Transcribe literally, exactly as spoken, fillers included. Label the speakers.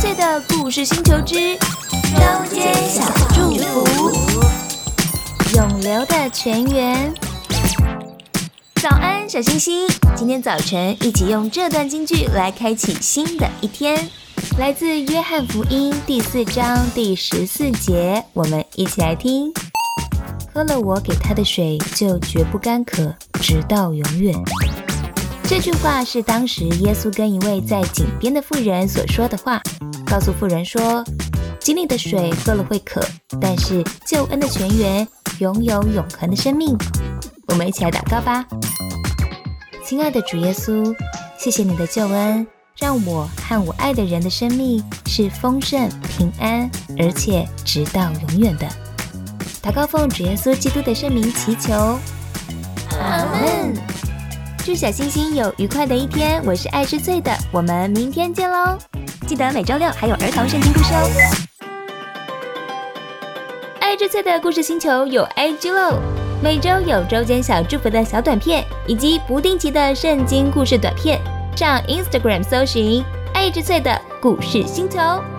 Speaker 1: 翠的故事星球之周间小祝福，永流的泉源。早安，小星星！今天早晨一起用这段金句来开启新的一天，来自约翰福音第四章第十四节，我们一起来听。喝了我给他的水，就绝不干渴，直到永远。这句话是当时耶稣跟一位在井边的妇人所说的话，告诉妇人说，井里的水喝了会渴，但是救恩的泉源拥有永恒的生命。我们一起来祷告吧。亲爱的主耶稣，谢谢你的救恩，让我和我爱的人的生命是丰盛平安，而且直到永远的。祷告奉主耶稣基督的圣名祈求，阿们。祝小星星有愉快的一天，我是爱之翠的，我们明天见咯。记得每周六还有儿童圣经故事哦。爱之翠的故事星球有 I G 咯，每周有周间小祝福的小短片，以及不定期的圣经故事短片，上 Instagram 搜寻爱之翠的故事星球。